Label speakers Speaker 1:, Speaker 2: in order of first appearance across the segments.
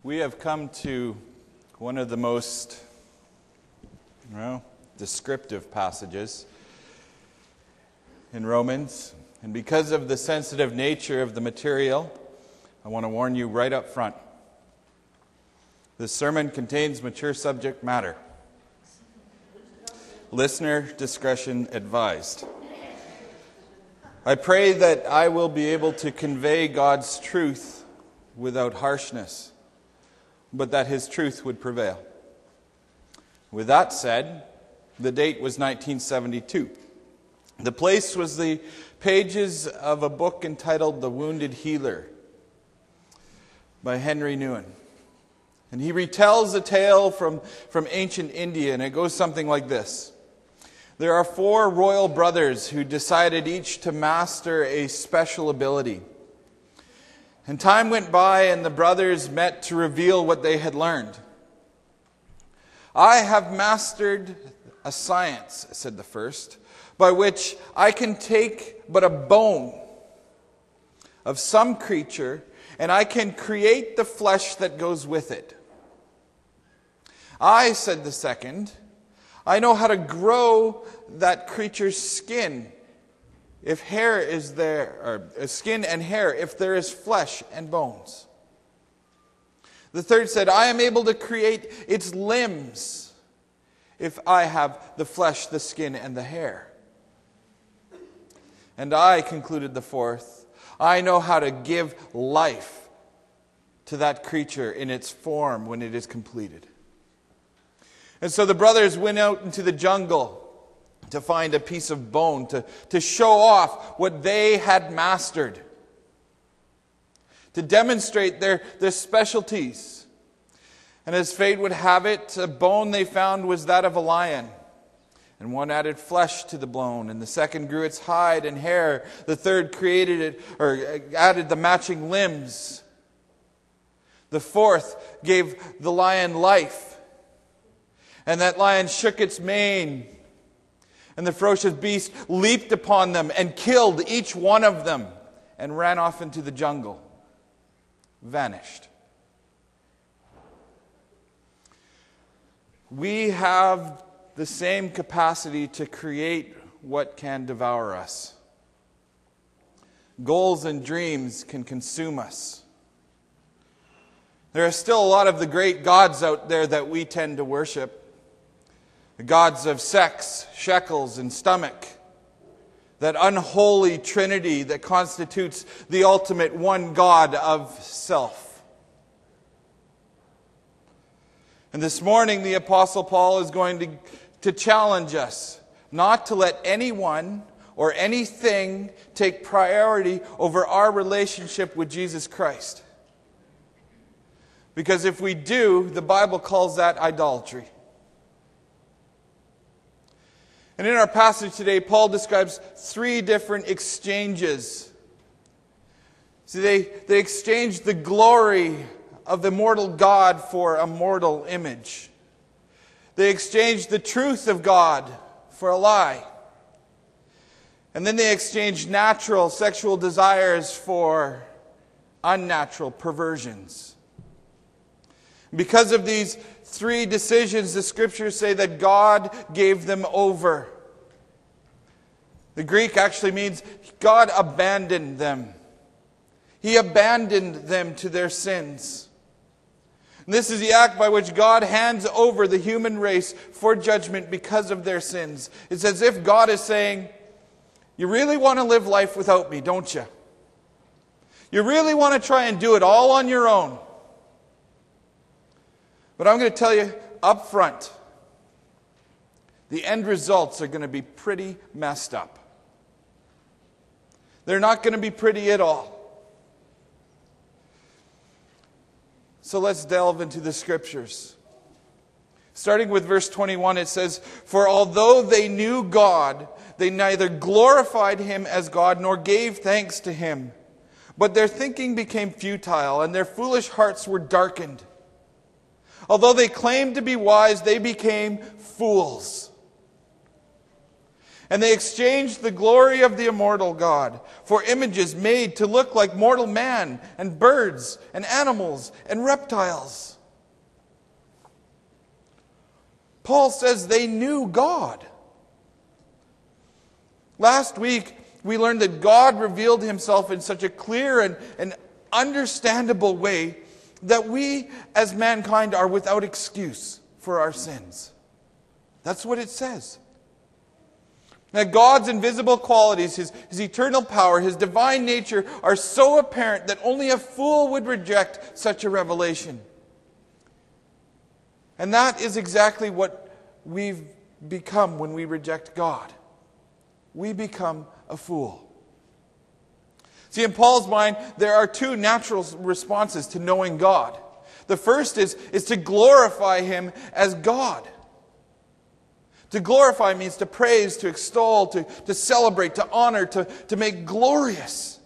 Speaker 1: We have come to one of the most, descriptive passages in Romans. And because of the sensitive nature of the material, I want to warn you right up front. This sermon contains mature subject matter. Listener discretion advised. I pray that I will be able to convey God's truth without harshness, but that His truth would prevail. With that said, the date was 1972. The place was the pages of a book entitled The Wounded Healer by Henry Nouwen. And he retells a tale from ancient India, and it goes something like this. There are 4 royal brothers who decided each to master a special ability. And time went by, and the brothers met to reveal what they had learned. I have mastered a science, said the first, by which I can take but a bone of some creature, and I can create the flesh that goes with it. I, said the second, I know how to grow that creature's skin, if hair is there, or skin and hair, if there is flesh and bones. The third said, I am able to create its limbs, if I have the flesh, the skin, and the hair. And I, concluded the fourth, I know how to give life to that creature in its form when it is completed. And so the brothers went out into the jungle to find a piece of bone, to show off what they had mastered, to demonstrate their specialties. And as fate would have it, a bone they found was that of a lion. And one added flesh to the bone, and the second grew its hide and hair. The third created it, or added the matching limbs. The fourth gave the lion life. And that lion shook its mane, and the ferocious beast leaped upon them and killed each one of them and ran off into the jungle, vanished. We have the same capacity to create what can devour us. Goals and dreams can consume us. There are still a lot of the great gods out there that we tend to worship. The gods of sex, shekels, and stomach. That unholy trinity that constitutes the ultimate one God of self. And this morning the Apostle Paul is going to challenge us not to let anyone or anything take priority over our relationship with Jesus Christ. Because if we do, the Bible calls that idolatry. And in our passage today, Paul describes 3 different exchanges. See, they exchanged the glory of the immortal God for a mortal image. They exchanged the truth of God for a lie. And then they exchanged natural sexual desires for unnatural perversions. Because of these 3 decisions, the Scriptures say that God gave them over. The Greek actually means God abandoned them. He abandoned them to their sins. And this is the act by which God hands over the human race for judgment because of their sins. It's as if God is saying, you really want to live life without me, don't you? You really want to try and do it all on your own. But I'm going to tell you up front, the end results are going to be pretty messed up. They're not going to be pretty at all. So let's delve into the Scriptures. Starting with verse 21, it says, For although they knew God, they neither glorified Him as God nor gave thanks to Him. But their thinking became futile, and their foolish hearts were darkened. Although they claimed to be wise, they became fools. And they exchanged the glory of the immortal God for images made to look like mortal man and birds and animals and reptiles. Paul says they knew God. Last week, we learned that God revealed himself in such a clear and understandable way that we as mankind are without excuse for our sins. That's what it says. That God's invisible qualities, His eternal power, His divine nature are so apparent that only a fool would reject such a revelation. And that is exactly what we've become when we reject God. We become a fool. See, in Paul's mind, there are two natural responses to knowing God. The first is to glorify Him as God. To glorify means to praise, to extol, to celebrate, to honor, to make glorious.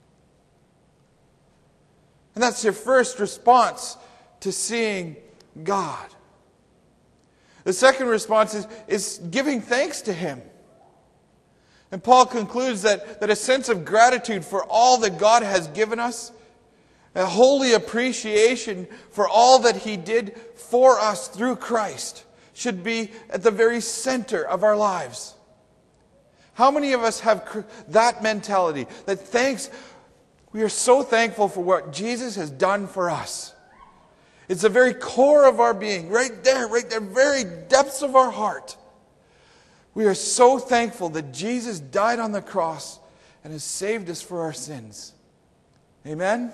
Speaker 1: And that's your first response to seeing God. The second response is giving thanks to Him. And Paul concludes that a sense of gratitude for all that God has given us, a holy appreciation for all that He did for us through Christ, should be at the very center of our lives. How many of us have that mentality? That we are so thankful for what Jesus has done for us. It's the very core of our being, right there, very depths of our heart. We are so thankful that Jesus died on the cross and has saved us for our sins. Amen?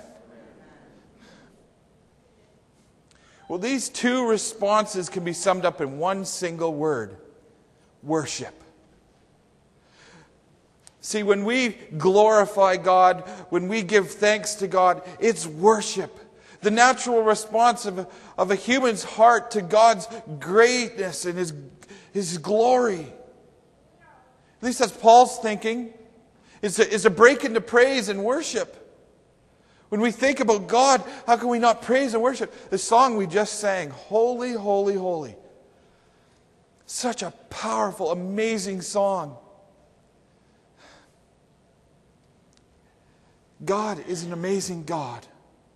Speaker 1: Well, these two responses can be summed up in one single word: worship. See, when we glorify God, when we give thanks to God, it's worship. The natural response of a human's heart to God's greatness and His glory. At least that's Paul's thinking, is to break into praise and worship. When we think about God, how can we not praise and worship? The song we just sang, Holy, Holy, Holy. Such a powerful, amazing song. God is an amazing God.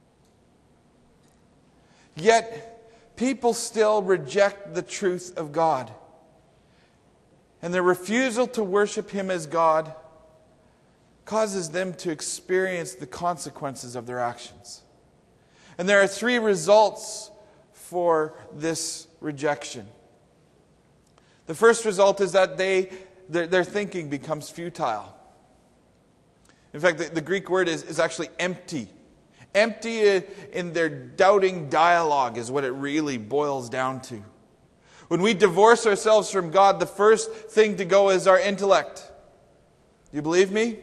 Speaker 1: Yet, people still reject the truth of God. And their refusal to worship Him as God causes them to experience the consequences of their actions. And there are three results for this rejection. The first result is that their thinking becomes futile. In fact, the Greek word is actually empty. Empty in their doubting dialogue is what it really boils down to. When we divorce ourselves from God, the first thing to go is our intellect. You believe me?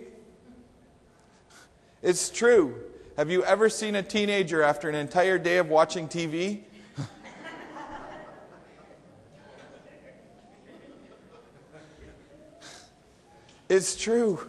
Speaker 1: It's true. Have you ever seen a teenager after an entire day of watching TV? It's true.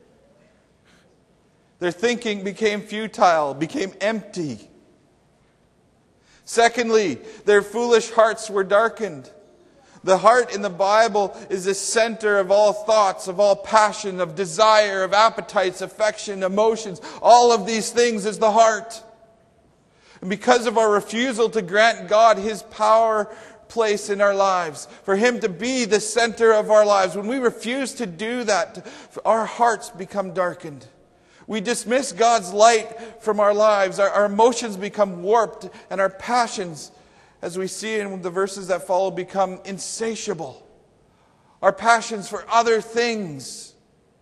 Speaker 1: Their thinking became futile, became empty. Secondly, their foolish hearts were darkened. The heart in the Bible is the center of all thoughts, of all passion, of desire, of appetites, affection, emotions. All of these things is the heart. And because of our refusal to grant God His power place in our lives, for Him to be the center of our lives, when we refuse to do that, our hearts become darkened. We dismiss God's light from our lives. Our emotions become warped, and our passions, as we see in the verses that follow, become insatiable. Our passions for other things,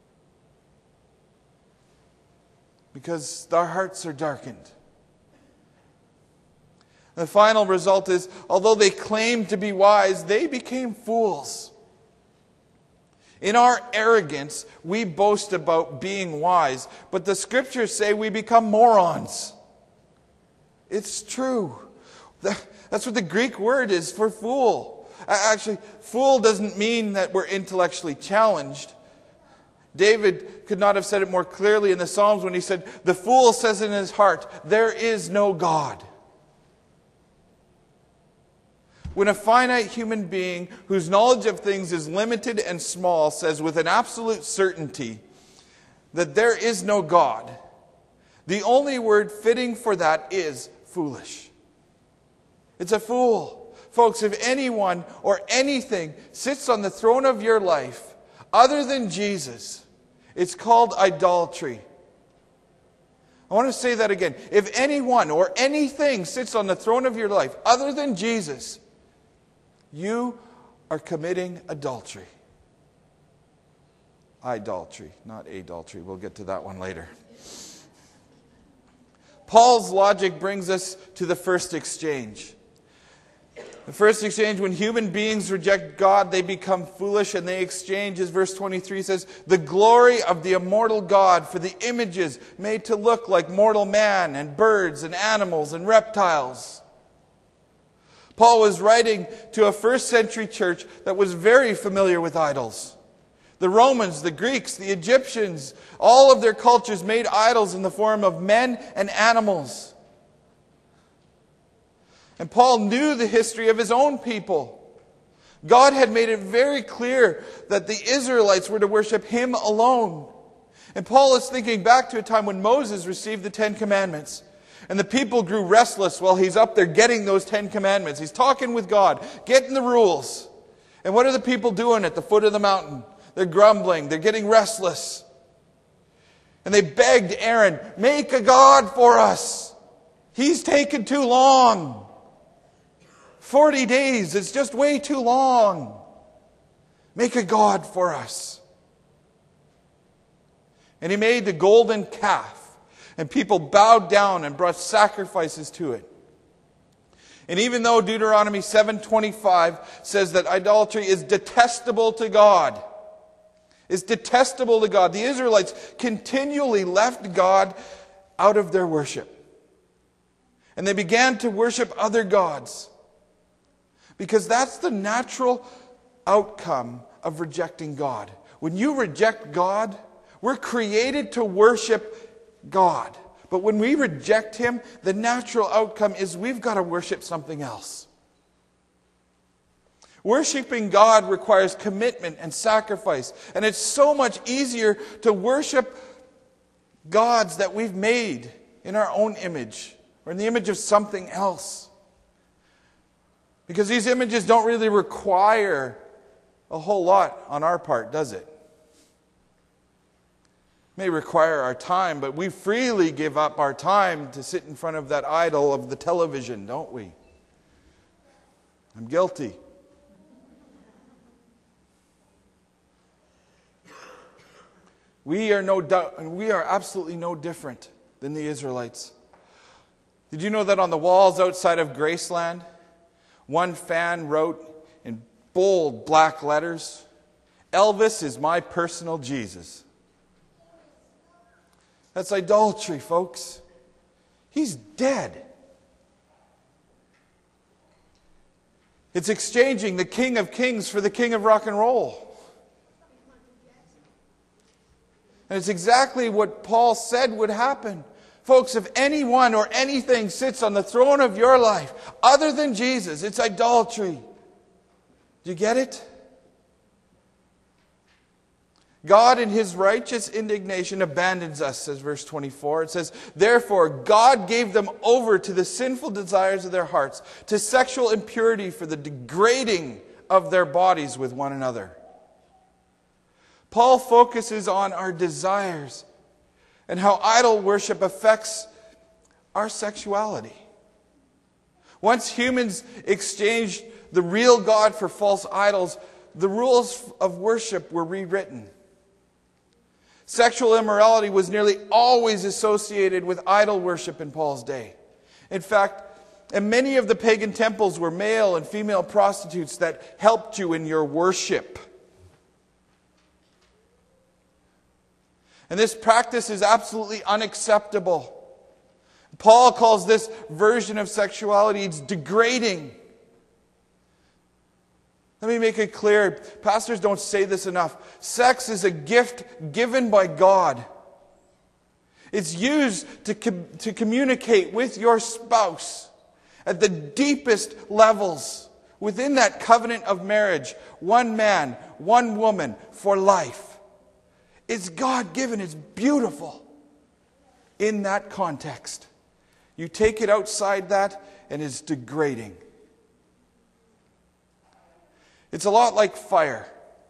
Speaker 1: because our hearts are darkened. The final result is, although they claimed to be wise, they became fools. In our arrogance, we boast about being wise, but the Scriptures say we become morons. It's true. That's what the Greek word is for fool. Actually, fool doesn't mean that we're intellectually challenged. David could not have said it more clearly in the Psalms when he said, "The fool says in his heart, there is no God." When a finite human being whose knowledge of things is limited and small says with an absolute certainty that there is no God, the only word fitting for that is foolish. It's a fool. Folks, if anyone or anything sits on the throne of your life other than Jesus, it's called idolatry. I want to say that again. If anyone or anything sits on the throne of your life other than Jesus, you are committing adultery. Idolatry, not adultery. We'll get to that one later. Paul's logic brings us to the first exchange. The first exchange, when human beings reject God, they become foolish, and they exchange, as verse 23 says, the glory of the immortal God for the images made to look like mortal man and birds and animals and reptiles. Paul was writing to a first century church that was very familiar with idols. The Romans, the Greeks, the Egyptians, all of their cultures made idols in the form of men and animals. And Paul knew the history of his own people. God had made it very clear that the Israelites were to worship Him alone. And Paul is thinking back to a time when Moses received the 10 Commandments. And the people grew restless while he's up there getting those 10 Commandments. He's talking with God, getting the rules. And what are the people doing at the foot of the mountain? They're grumbling. They're getting restless. And they begged Aaron, make a God for us. He's taken too long. 40 days is just way too long. Make a God for us. And he made the golden calf. And people bowed down and brought sacrifices to it. And even though Deuteronomy 7:25 says that idolatry is detestable to God, the Israelites continually left God out of their worship. And they began to worship other gods. Because that's the natural outcome of rejecting God. When you reject God, we're created to worship God. But when we reject Him, the natural outcome is we've got to worship something else. Worshipping God requires commitment and sacrifice. And it's so much easier to worship gods that we've made in our own image or in the image of something else. Because these images don't really require a whole lot on our part, does it? It may require our time, but we freely give up our time to sit in front of that idol of the television, don't we? I'm guilty. We are absolutely no different than the Israelites. Did you know that on the walls outside of Graceland, one fan wrote in bold black letters, "Elvis is my personal Jesus." That's idolatry, folks. He's dead. It's exchanging the King of Kings for the King of Rock and Roll. And it's exactly what Paul said would happen. Folks, if anyone or anything sits on the throne of your life other than Jesus, it's idolatry. Do you get it? God in His righteous indignation abandons us, says verse 24. It says, "Therefore God gave them over to the sinful desires of their hearts, to sexual impurity for the degrading of their bodies with one another." Paul focuses on our desires and how idol worship affects our sexuality. Once humans exchanged the real God for false idols, the rules of worship were rewritten. Sexual immorality was nearly always associated with idol worship in Paul's day. In fact, and many of the pagan temples were male and female prostitutes that helped you in your worship. And this practice is absolutely unacceptable. Paul calls this version of sexuality, it's degrading. Let me make it clear. Pastors don't say this enough. Sex is a gift given by God. It's used to communicate with your spouse at the deepest levels within that covenant of marriage, one man, one woman for life. It's God-given, it's beautiful in that context. You take it outside that and it's degrading. It's a lot like fire.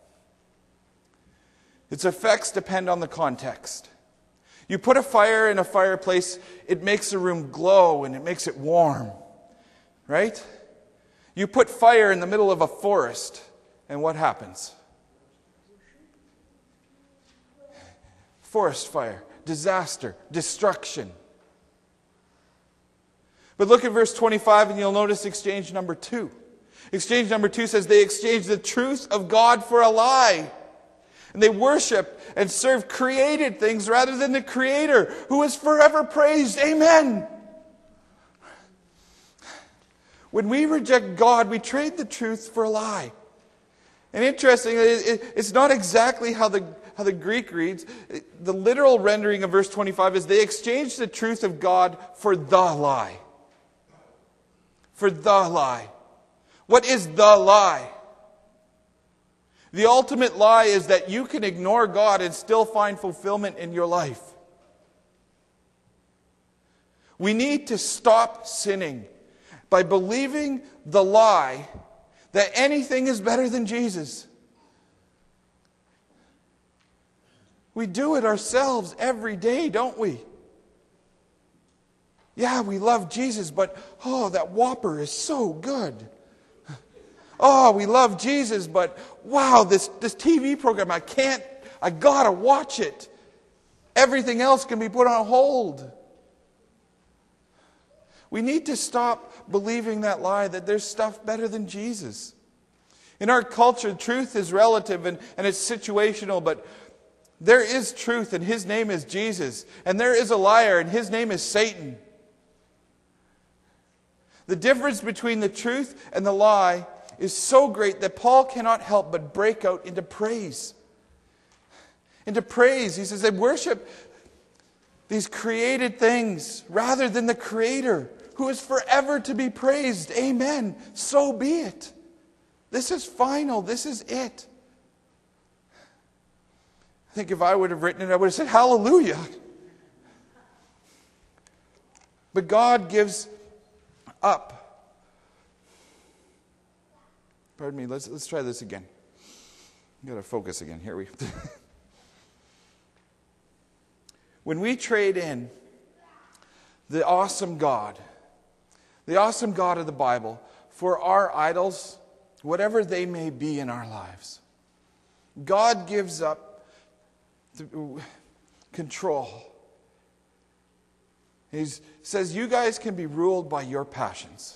Speaker 1: Its effects depend on the context. You put a fire in a fireplace, it makes the room glow and it makes it warm. Right? You put fire in the middle of a forest, and what happens? Forest fire, disaster, destruction. But look at verse 25 and you'll notice exchange number 2. Exchange number 2 says they exchanged the truth of God for a lie. And they worship and serve created things rather than the Creator, who is forever praised. Amen. When we reject God, we trade the truth for a lie. And interestingly, it's not exactly how the Greek reads. The literal rendering of verse 25 is they exchanged the truth of God for the lie. For the lie. What is the lie? The ultimate lie is that you can ignore God and still find fulfillment in your life. We need to stop sinning by believing the lie that anything is better than Jesus. We do it ourselves every day, don't we? Yeah, we love Jesus, but that Whopper is so good. Oh, we love Jesus, but wow, this TV program, I gotta watch it. Everything else can be put on hold. We need to stop believing that lie that there's stuff better than Jesus. In our culture, truth is relative and it's situational, but there is truth and His name is Jesus. And there is a liar and His name is Satan. The difference between the truth and the lie is so great that Paul cannot help but break out into praise. Into praise. He says they worship these created things rather than the Creator, who is forever to be praised. Amen. So be it. This is final. This is it. I think if I would have written it, I would have said, hallelujah. But God gives up. Pardon me, let's try this again. I've got to focus again. Here we go. When we trade in the awesome God of the Bible, for our idols, whatever they may be in our lives, God gives up control. He says, you guys can be ruled by your passions.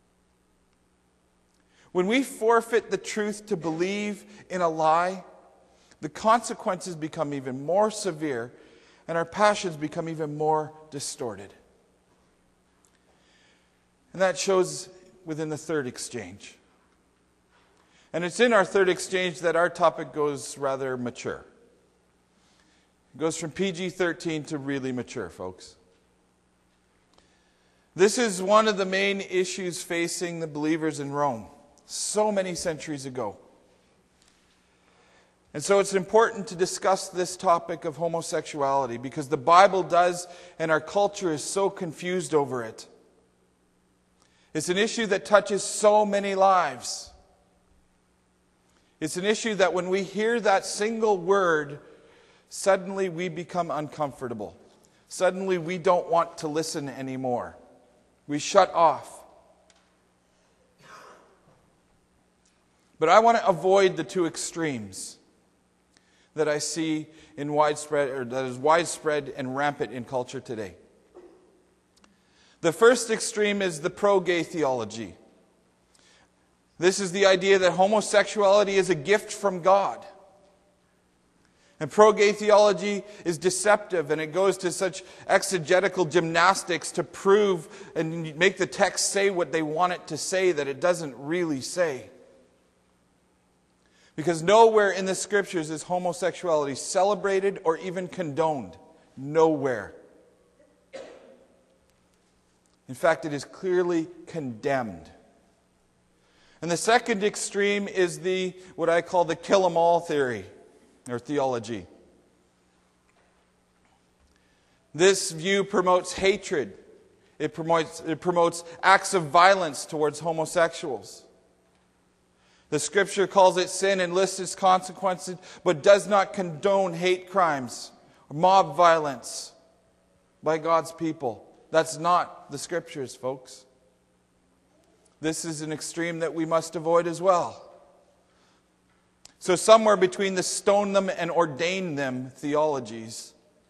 Speaker 1: When we forfeit the truth to believe in a lie, the consequences become even more severe and our passions become even more distorted. And that shows within the third exchange. And it's in our third exchange that our topic goes rather mature. It goes from PG-13 to really mature, folks. This is one of the main issues facing the believers in Rome so many centuries ago. And so it's important to discuss this topic of homosexuality because the Bible does, and our culture is so confused over it. It's an issue that touches so many lives. It's an issue that when we hear that single word, suddenly we become uncomfortable. Suddenly we don't want to listen anymore. We shut off. But I want to avoid the two extremes that I see in widespread, or that is widespread and rampant in culture today. The first extreme is the pro-gay theology. This is the idea that homosexuality is a gift from God. And pro-gay theology is deceptive, and it goes to such exegetical gymnastics to prove and make the text say what they want it to say that it doesn't really say. Because nowhere in the Scriptures is homosexuality celebrated or even condoned. Nowhere. In fact, it is clearly condemned. And the second extreme is what I call the kill 'em all theory or theology. This view promotes hatred. It promotes acts of violence towards homosexuals. The Scripture calls it sin and lists its consequences, but does not condone hate crimes or mob violence by God's people. That's not the Scriptures, folks. This is an extreme that we must avoid as well. So somewhere between the stone them and ordain them theologies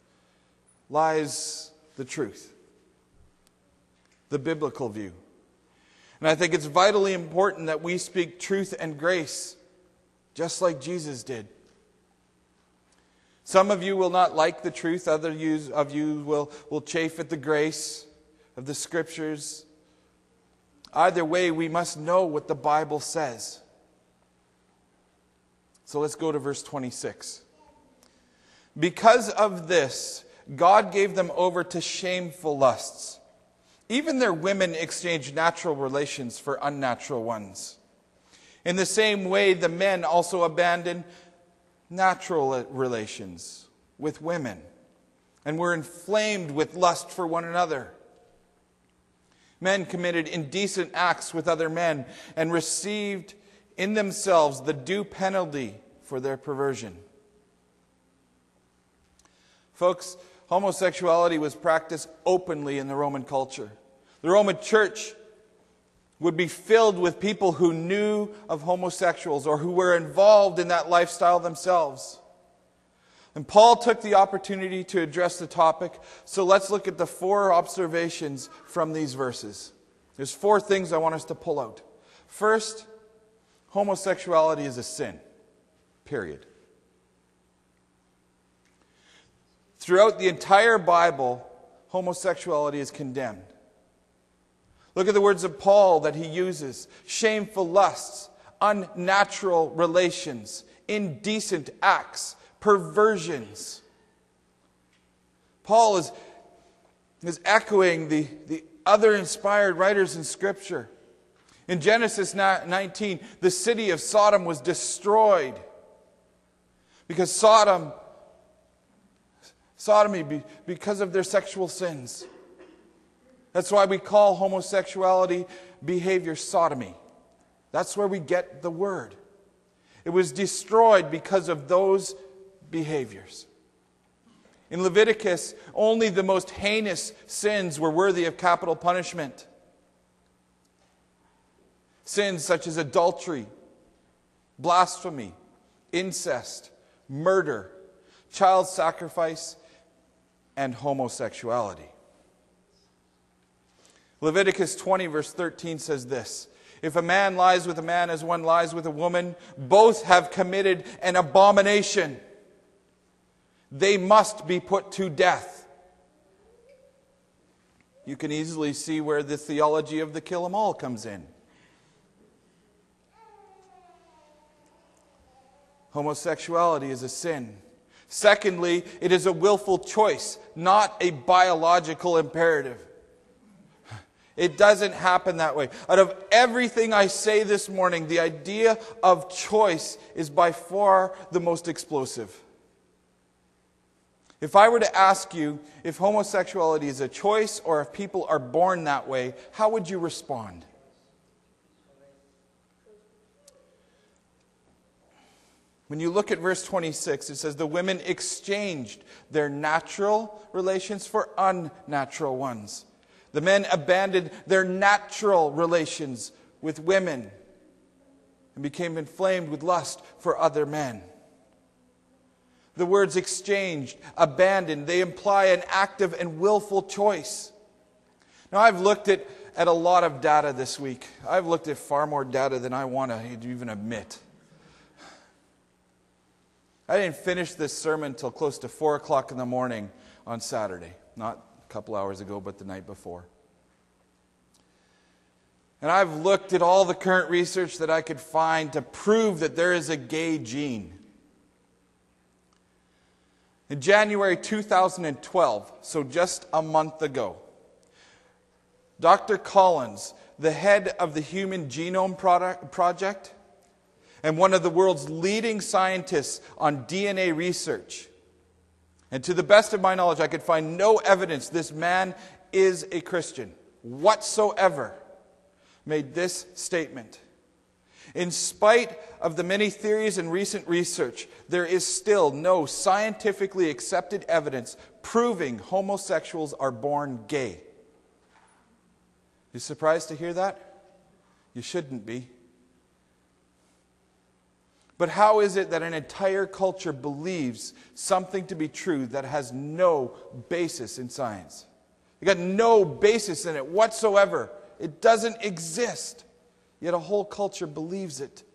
Speaker 1: lies the truth, the biblical view. And I think it's vitally important that we speak truth and grace, just like Jesus did. Some of you will not like the truth. Others of you will chafe at the grace of the Scriptures. Either way, we must know what the Bible says. So let's go to verse 26. Because of this, God gave them over to shameful lusts. Even their women exchanged natural relations for unnatural ones. In the same way, the men also abandoned natural relations with women and were inflamed with lust for one another. Men committed indecent acts with other men and received in themselves the due penalty for their perversion. Folks, homosexuality was practiced openly in the Roman culture. The Roman church would be filled with people who knew of homosexuals or who were involved in that lifestyle themselves. And Paul took the opportunity to address the topic, so let's look at the 4 observations from these verses. There's 4 things I want us to pull out. First, homosexuality is a sin. Period. Throughout the entire Bible, homosexuality is condemned. Look at the words of Paul that he uses. Shameful lusts, unnatural relations, indecent acts, perversions. Paul is echoing the other inspired writers in Scripture. In Genesis 19, the city of Sodom was destroyed because sodomy because of their sexual sins. That's why we call homosexuality behavior sodomy. That's where we get the word. It was destroyed because of those behaviors. In Leviticus, only the most heinous sins were worthy of capital punishment. Sins such as adultery, blasphemy, incest, murder, child sacrifice, and homosexuality. Leviticus 20 verse 13 says this: if a man lies with a man as one lies with a woman, both have committed an abomination. They must be put to death. You can easily see where the theology of the kill 'em all comes in. Homosexuality is a sin. Secondly, it is a willful choice, not a biological imperative. It doesn't happen that way. Out of everything I say this morning, the idea of choice is by far the most explosive. If I were to ask you if homosexuality is a choice or if people are born that way, how would you respond? When you look at verse 26, it says the women exchanged their natural relations for unnatural ones. The men abandoned their natural relations with women and became inflamed with lust for other men. The words exchanged, abandoned, they imply an active and willful choice. Now, I've looked at a lot of data this week. I've looked at far more data than I want to even admit. I didn't finish this sermon until close to 4 o'clock in the morning on Saturday. Not a couple hours ago, but the night before. And I've looked at all the current research that I could find to prove that there is a gay gene. In January 2012, so just a month ago, Dr. Collins the head of the Human Genome Project and one of the world's leading scientists on DNA research. And to the best of my knowledge, I could find no evidence this man is a Christian whatsoever, made this statement. In spite of the many theories and recent research, there is still no scientifically accepted evidence proving homosexuals are born gay. You surprised to hear that? You shouldn't be. But how is it that an entire culture believes something to be true that has no basis in science? You got no basis in it whatsoever. It doesn't exist. Yet a whole culture believes it.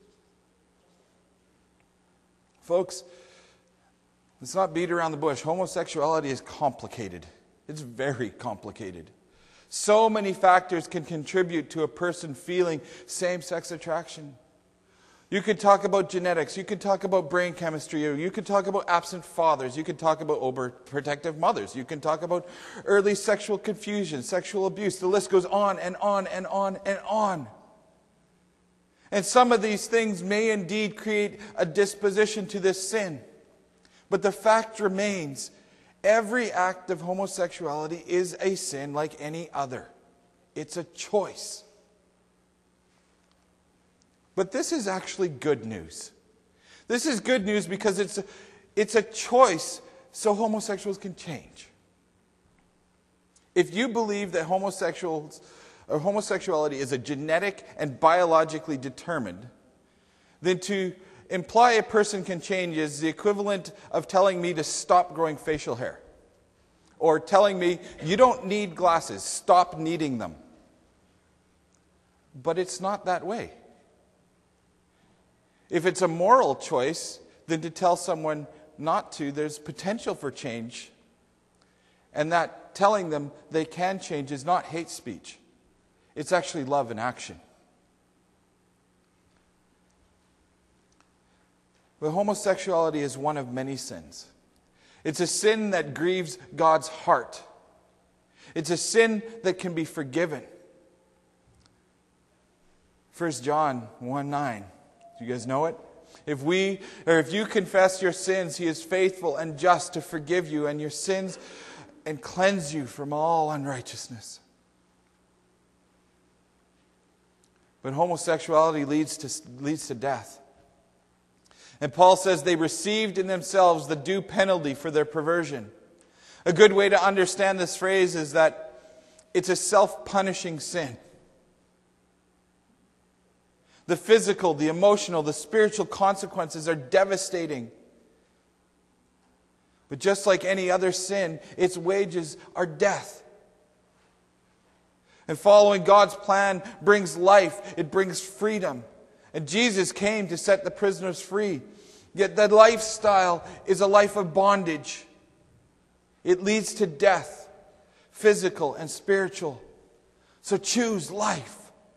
Speaker 1: Folks, let's not beat around the bush. Homosexuality is complicated. It's very complicated. So many factors can contribute to a person feeling same-sex attraction. You could talk about genetics. You could talk about brain chemistry. You could talk about absent fathers. You could talk about overprotective mothers. You can talk about early sexual confusion, sexual abuse. The list goes on and on and on and on. And some of these things may indeed create a disposition to this sin. But the fact remains, every act of homosexuality is a sin like any other. It's a choice. But this is actually good news. This is good news because it's a choice so homosexuals can change. If you believe that homosexuality is a genetic and biologically determined, then to imply a person can change is the equivalent of telling me to stop growing facial hair. Or telling me, you don't need glasses, stop needing them. But it's not that way. If it's a moral choice, then to tell someone not to, there's potential for change. And that telling them they can change is not hate speech. It's actually love in action. But homosexuality is one of many sins. It's a sin that grieves God's heart. It's a sin that can be forgiven. 1 John 1:9. Do you guys know it? If you confess your sins, He is faithful and just to forgive you and your sins and cleanse you from all unrighteousness. But homosexuality leads to death. And Paul says they received in themselves the due penalty for their perversion. A good way to understand this phrase is that it's a self-punishing sin. The physical, the emotional, the spiritual consequences are devastating. But just like any other sin, its wages are death. And following God's plan brings life. It brings freedom. And Jesus came to set the prisoners free. Yet that lifestyle is a life of bondage. It leads to death, physical and spiritual. So choose life.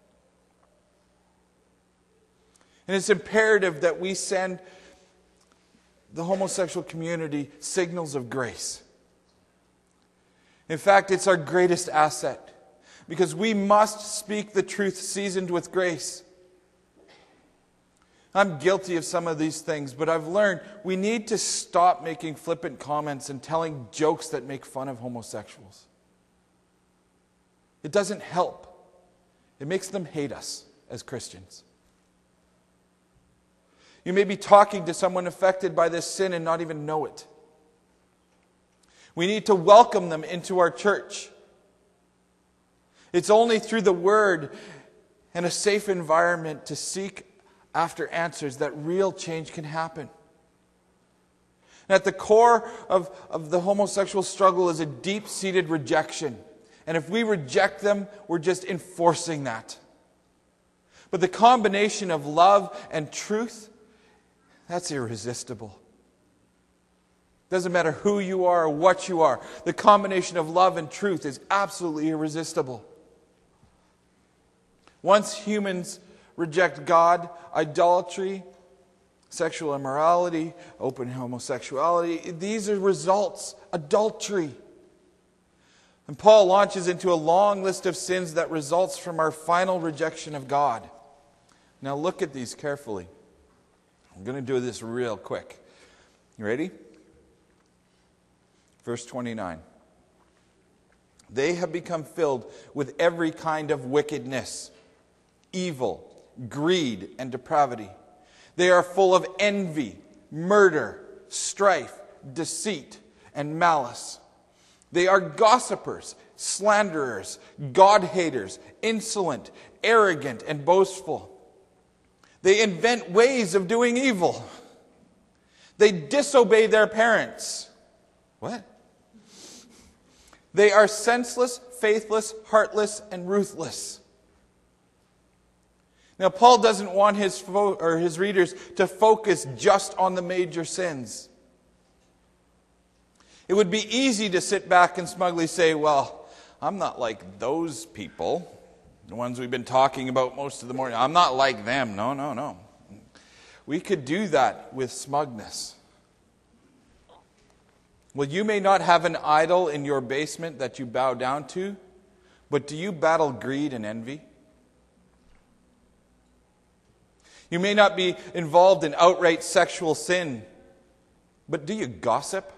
Speaker 1: And it's imperative that we send the homosexual community signals of grace. In fact, it's our greatest asset because we must speak the truth seasoned with grace. I'm guilty of some of these things, but I've learned we need to stop making flippant comments and telling jokes that make fun of homosexuals. It doesn't help. It makes them hate us as Christians. You may be talking to someone affected by this sin and not even know it. We need to welcome them into our church. It's only through the Word and a safe environment to seek after answers that real change can happen. And at the core of the homosexual struggle is a deep-seated rejection. And if we reject them, we're just enforcing that. But the combination of love and truth, that's irresistible. Doesn't matter who you are or what you are. The combination of love and truth is absolutely irresistible. Once humans reject God, idolatry, sexual immorality, open homosexuality, these are results. Adultery. And Paul launches into a long list of sins that results from our final rejection of God. Now look at these carefully. I'm going to do this real quick. You ready? Verse 29. They have become filled with every kind of wickedness, evil, greed, and depravity. They are full of envy, murder, strife, deceit, and malice. They are gossipers, slanderers, God-haters, insolent, arrogant, and boastful. They invent ways of doing evil. They disobey their parents. What? They are senseless, faithless, heartless, and ruthless. Now, Paul doesn't want his readers to focus just on the major sins. It would be easy to sit back and smugly say, well, I'm not like those people, the ones we've been talking about most of the morning. I'm not like them. No. We could do that with smugness. Well, you may not have an idol in your basement that you bow down to, but do you battle greed and envy? You may not be involved in outright sexual sin, but do you gossip?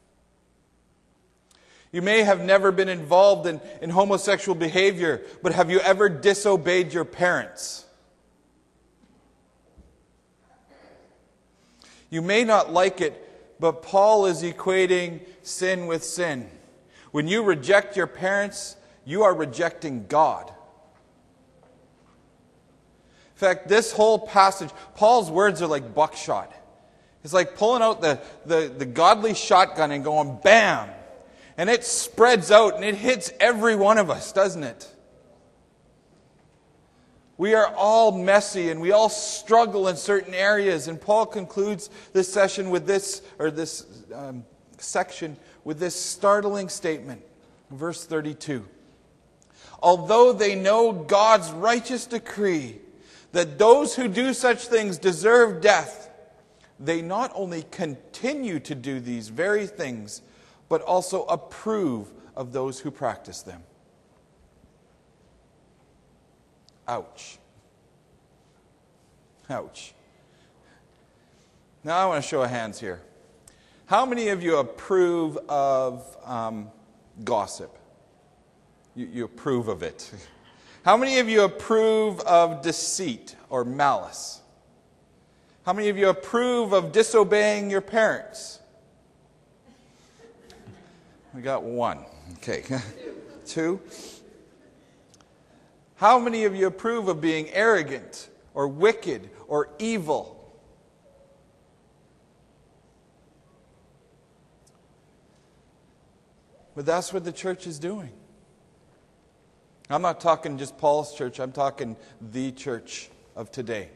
Speaker 1: You may have never been involved in homosexual behavior, but have you ever disobeyed your parents? You may not like it, but Paul is equating sin with sin. When you reject your parents, you are rejecting God. In fact, this whole passage, Paul's words are like buckshot. It's like pulling out the godly shotgun and going bam! And it spreads out and it hits every one of us, doesn't it? We are all messy and we all struggle in certain areas. And Paul concludes this session with this section with this startling statement. Verse 32. Although they know God's righteous decree that those who do such things deserve death, they not only continue to do these very things, but also approve of those who practice them. Ouch. Ouch. Now I want to show of hands here. How many of you approve of gossip? You approve of it. How many of you approve of deceit or malice? How many of you approve of disobeying your parents? We got one. Okay. Two. How many of you approve of being arrogant or wicked or evil? But that's what the church is doing. I'm not talking just Paul's church. I'm talking the church of today.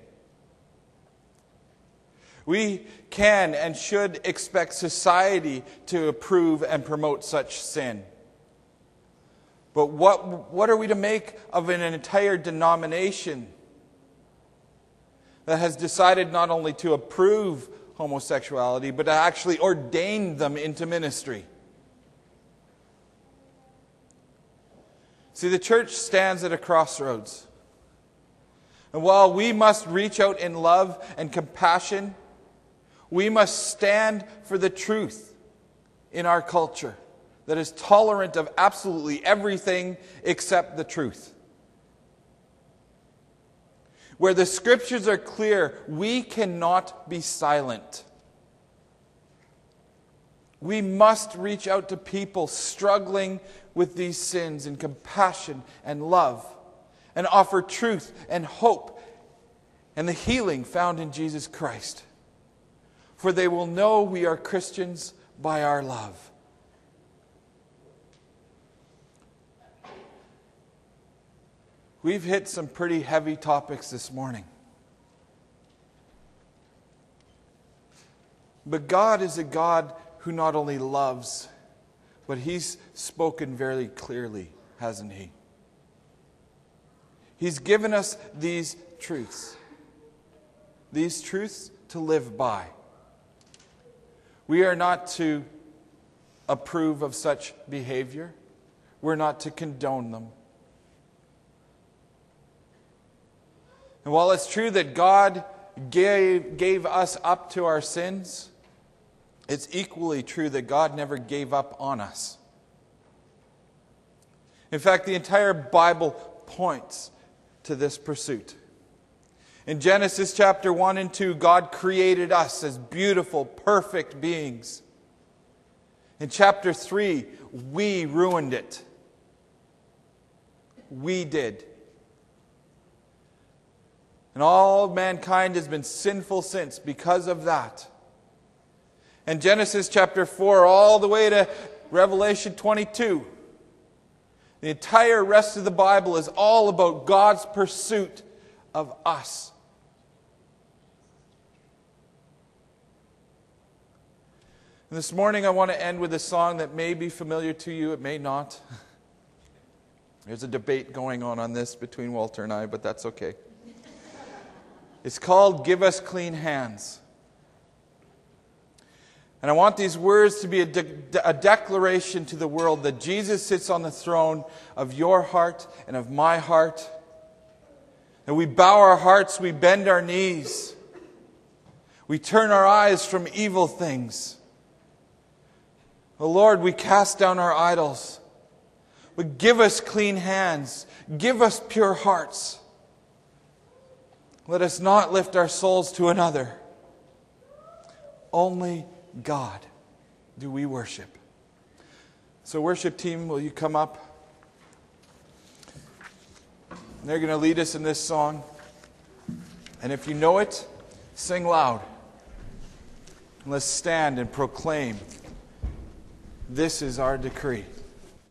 Speaker 1: We can and should expect society to approve and promote such sin. But what are we to make of an entire denomination that has decided not only to approve homosexuality, but to actually ordain them into ministry? See, the church stands at a crossroads. And while we must reach out in love and compassion, we must stand for the truth in our culture that is tolerant of absolutely everything except the truth. Where the scriptures are clear, we cannot be silent. We must reach out to people struggling with these sins in compassion and love, and offer truth and hope and the healing found in Jesus Christ. For they will know we are Christians by our love. We've hit some pretty heavy topics this morning. But God is a God who not only loves, but He's spoken very clearly, hasn't He? He's given us these truths to live by. We are not to approve of such behavior. We're not to condone them. And while it's true that God gave us up to our sins, it's equally true that God never gave up on us. In fact, the entire Bible points to this pursuit. In Genesis chapter 1 and 2, God created us as beautiful, perfect beings. In chapter 3, we ruined it. We did. And all mankind has been sinful since because of that. And Genesis chapter 4 all the way to Revelation 22. The entire rest of the Bible is all about God's pursuit of us. And this morning I want to end with a song that may be familiar to you, it may not. There's a debate going on this between Walter and I, but that's okay. It's called "Give Us Clean Hands." And I want these words to be a declaration to the world that Jesus sits on the throne of your heart and of my heart. And we bow our hearts, we bend our knees. We turn our eyes from evil things. Oh Lord, we cast down our idols. But give us clean hands. Give us pure hearts. Let us not lift our souls to another. Only God do we worship. So worship team, will you come up? They're going to lead us in this song. And if you know it, sing loud. Let's stand and proclaim, this is our decree.